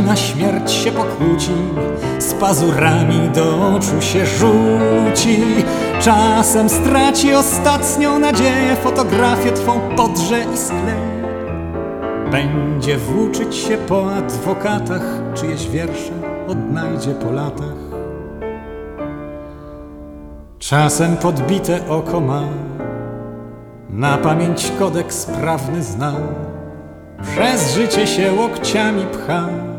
na śmierć się pokłóci, z pazurami do oczu się rzuci. Czasem straci ostatnią nadzieję, fotografię twą podrze i sklei. Będzie włóczyć się po adwokatach, czyjeś wiersze odnajdzie po latach. Czasem podbite oko ma, na pamięć kodeks prawny zna, przez życie się łokciami pcha.